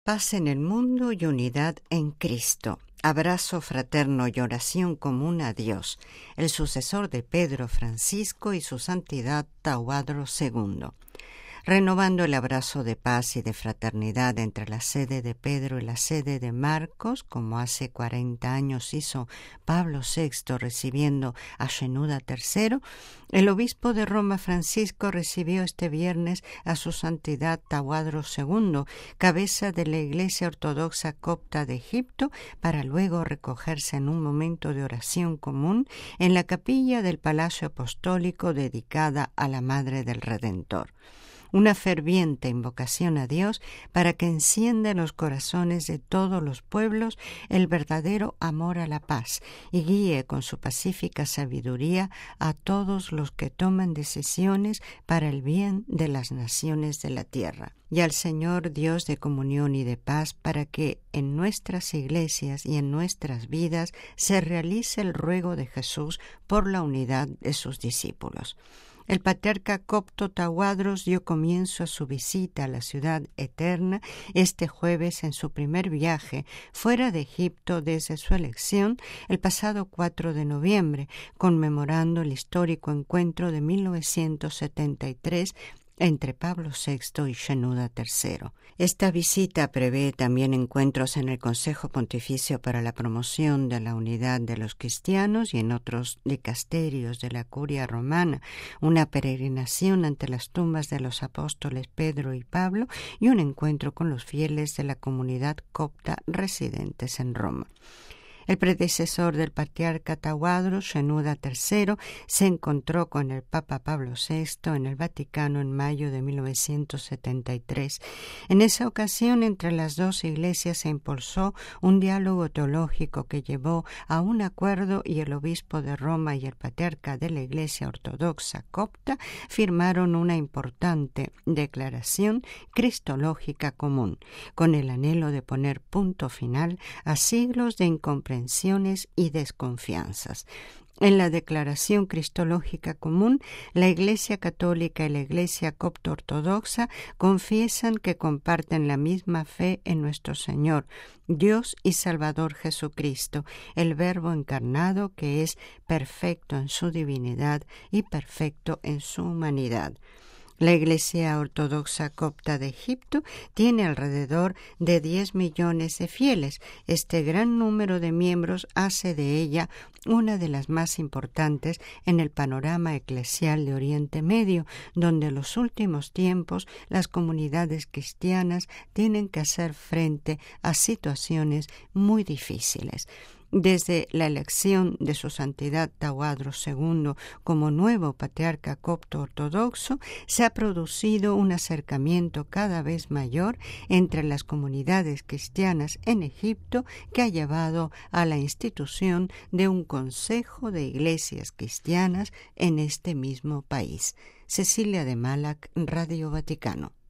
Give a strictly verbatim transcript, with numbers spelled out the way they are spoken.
Paz en el mundo y unidad en Cristo. Abrazo fraterno y oración común a Dios, el sucesor de Pedro Francisco y su santidad Tahuadro segundo. Renovando el abrazo de paz y de fraternidad entre la sede de Pedro y la sede de Marcos, como hace cuarenta años hizo Pablo sexto recibiendo a Shenouda tercero, el obispo de Roma Francisco recibió este viernes a su santidad Tahuadro segundo, cabeza de la Iglesia Ortodoxa Copta de Egipto, para luego recogerse en un momento de oración común en la capilla del Palacio Apostólico dedicada a la Madre del Redentor. Una ferviente invocación a Dios para que encienda en los corazones de todos los pueblos el verdadero amor a la paz y guíe con su pacífica sabiduría a todos los que toman decisiones para el bien de las naciones de la tierra. Y al Señor Dios de comunión y de paz, para que en nuestras iglesias y en nuestras vidas se realice el ruego de Jesús por la unidad de sus discípulos. El patriarca copto Tahuadros dio comienzo a su visita a la ciudad eterna este jueves en su primer viaje fuera de Egipto desde su elección el pasado cuatro de noviembre, conmemorando el histórico encuentro de mil novecientos setenta y tres entre Pablo sexto y Shenouda tercero. Esta visita prevé también encuentros en el Consejo Pontificio para la Promoción de la Unidad de los Cristianos y en otros dicasterios de la Curia Romana, una peregrinación ante las tumbas de los apóstoles Pedro y Pablo y un encuentro con los fieles de la comunidad copta residentes en Roma. El predecesor del patriarca Tahuadros, Shenouda tercero, se encontró con el Papa Pablo sexto en el Vaticano en mayo de mil novecientos setenta y tres. En esa ocasión, entre las dos iglesias se impulsó un diálogo teológico que llevó a un acuerdo y el obispo de Roma y el patriarca de la Iglesia Ortodoxa Copta firmaron una importante declaración cristológica común, con el anhelo de poner punto final a siglos de incomprensión y desconfianzas. En la Declaración Cristológica Común, la Iglesia Católica y la Iglesia Copto-Ortodoxa confiesan que comparten la misma fe en nuestro Señor, Dios y Salvador Jesucristo, el Verbo encarnado que es perfecto en su divinidad y perfecto en su humanidad. La Iglesia Ortodoxa Copta de Egipto tiene alrededor de diez millones de fieles. Este gran número de miembros hace de ella una de las más importantes en el panorama eclesial de Oriente Medio, donde en los últimos tiempos las comunidades cristianas tienen que hacer frente a situaciones muy difíciles. Desde la elección de su santidad Tahuadro segundo como nuevo patriarca copto ortodoxo, se ha producido un acercamiento cada vez mayor entre las comunidades cristianas en Egipto que ha llevado a la institución de un consejo de iglesias cristianas en este mismo país. Cecilia de Malac, Radio Vaticano.